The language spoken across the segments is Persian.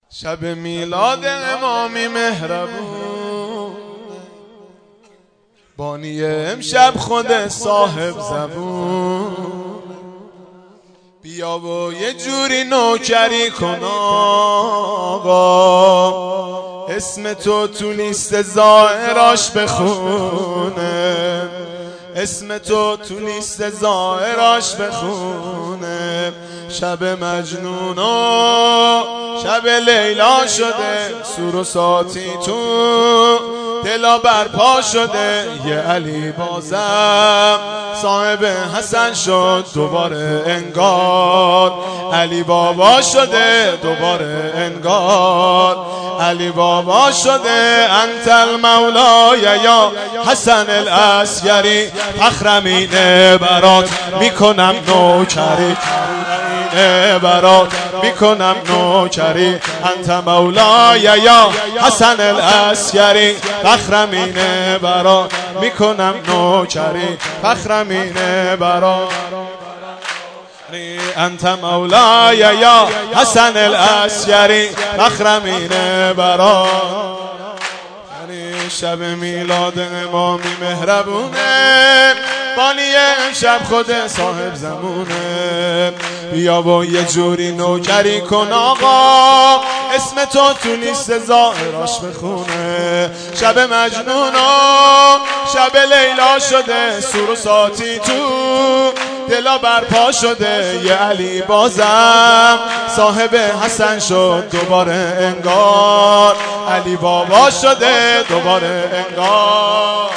شب میلاد امامی مهربون، بانی امشب خود صاحب زبون. بیا و یه جوری نوکری کن آقا، اسم تو لیست زائراش بخونه، اسم تو لیست زائراش بخونه. شب مجنون و شب لیلا شده، سور و ساتی تو دلا برپا شده. یه علی بازم صاحب حسن شد دوباره انگار، علی بابا شده دوباره انگار، علی بابا شده. انت المولای یا حسن العسکری، فخرمینه برات میکنم نوکری، برات میکنم نوکری. انت مولای یا حسن العسکری، فخرمینه برات میکنم نوکری، فخرمینه برات. انت مولای یا حسن العسکری، فخرمینه برات. شب میلاد امامی مهربونه، بانی امشب خود صاحب زمونه. بیا و یه جوری نوکری کن آقا، اسم تو لیست زائراش بخونه. شب مجنون و شب لیلا شده، سور و ساتی تو دلا برپا شده. یه علی بازم صاحب حسن شد دوباره انگار، علی بابا شده دوباره انگار.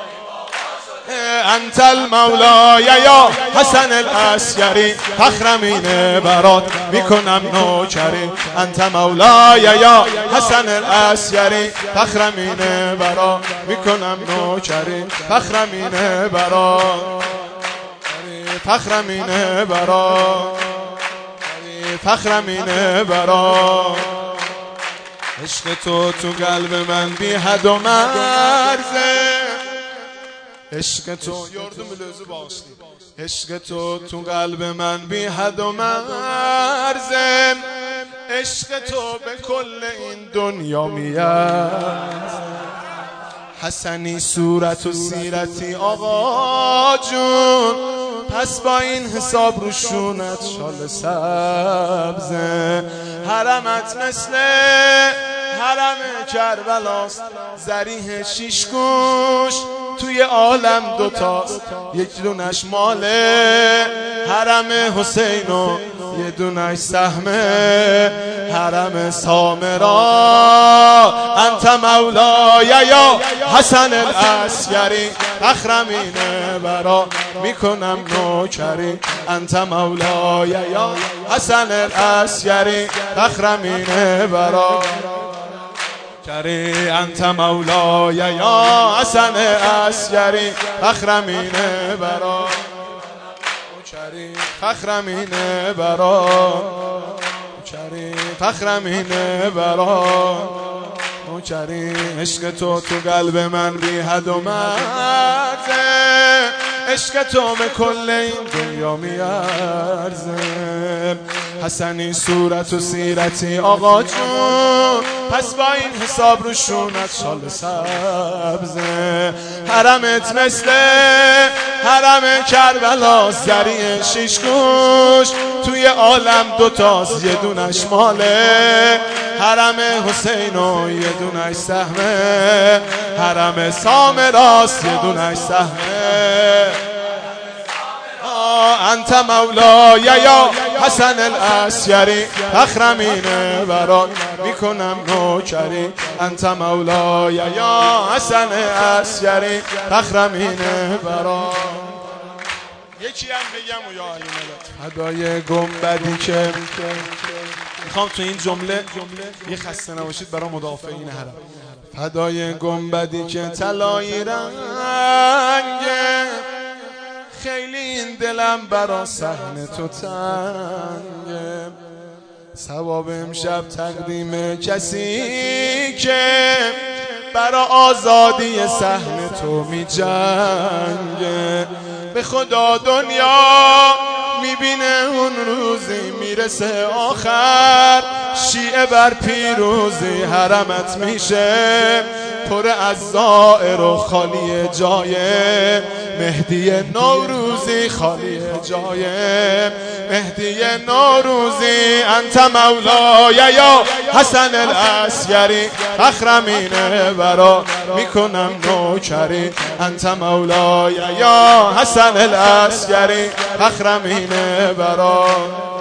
انت المولای یا حسن العسکری، فخرمینه برات میکنم نوکری. انت مولای یا حسن العسکری، فخرمینه برات میکنم نوکری، فخرمینه برات، فخرمینه برات، فخرمینه برات. عشق تو قلب من بی حد و مرزه، عشق تو یاردم لازم باشی. عشق تو قلب من بی حد و مرزه، عشق تو به کل این دنیا میارزه. حسنی صورت و سیرتی آقا جون، پس با این حساب روشونت شال سبزه. حرمت مثل حرم کربلاست، زریح شیش گوش توی عالم دوتاست، یک دونش ماله حرم حسین و یه دونش سهمه حرم سامرا. انت مولای یا حسن العسکری، فخرمینه برا میکنم نوکری. انت مولای یا حسن العسکری، فخرمینه برا کری. انت مولای یا حسن العسکری، فخرمینه برا کری، فخرمینه برا کری، فخرمینه برا کری. عشق تو قلب من بی حد و مرزه، عشق تو به کل این دنیا میارزه. حسنی صورت و سیرتی آقا جون، پس با این حساب روشونت شال سبزه. حرمت مثل حرم کربلا، زریع شیش گوش توی عالم دوتاست، یه دونش ماله حرم حسین و یه دونش سهمه حرم سامراست، یه دونش سهمه. انت مولای یا حسن العسکری، فخرمینه برات میکنم نوکری. انت مولای یا حسن العسکری، فخرمینه برات. یکی هم بگم و یا علی ملت فدای گنبدی که میخوام تو این جمله یه خسته نباشید برای مدافعین حرم. فدای گنبدی که طلایی رنگه، خیلی این دلم برا صحن تو تنگه. ثواب امشب تقدیم کسی که برا آزادی صحن تو می جنگه. به خدا دنیا میبینه اون روزی میرسه آخر، شیعه بر پیروزی حرمت میشه، پر از زائر و خالی جای مهدی نوروزی، خالی جای مهدی نوروزی. انت مولای یا حسن العسکری، فخرمین برا میکنم نوکری. انت مولای یا حسن العسکری، فخرمین برا.